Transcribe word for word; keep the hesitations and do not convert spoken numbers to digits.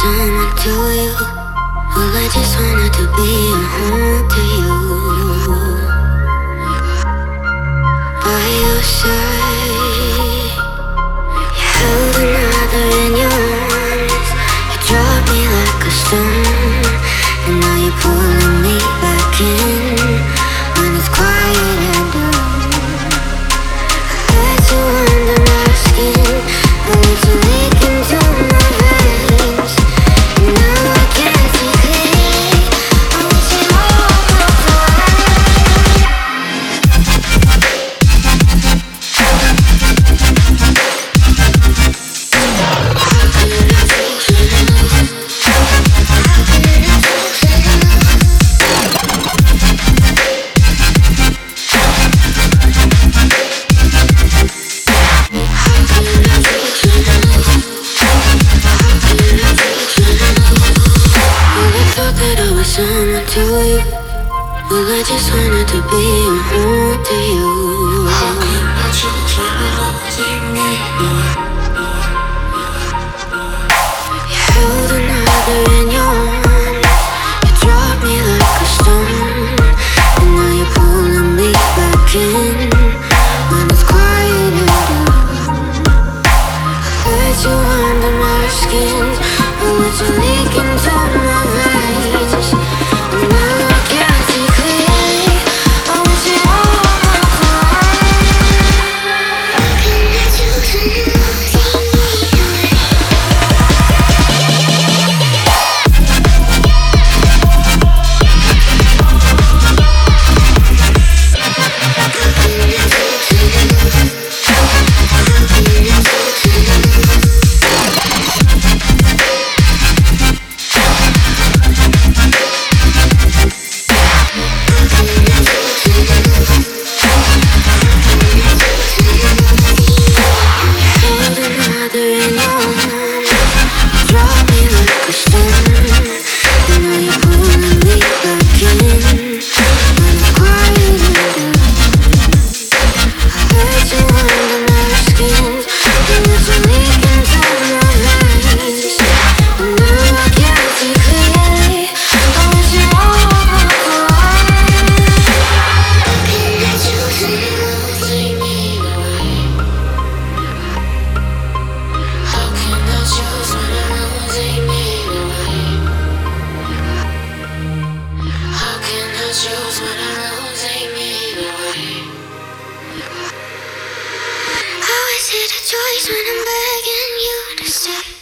someone to you. Well, I just wanted to be a home to you. By your side, you held another in your arms. You dropped me like a stone, and now you're pulling me back in when it's quiet and alone. I let you under my skin, I let you leak into my veins, and now I can't see clearly. I wish it all felt right. Someone to you. Well, I just wanted to be a home to you. How can I choose when I'm losing me? You held another in your arms. You dropped me like a stone, and now you're pulling me back in when it's quiet and alone. I let you under my skin, I let you leak into my veins. Now I can't see clearly. I wish it all felt right. How can I choose when I'm losing me? Choose when I'm losing me away. How is it a choice when I'm begging you to stay?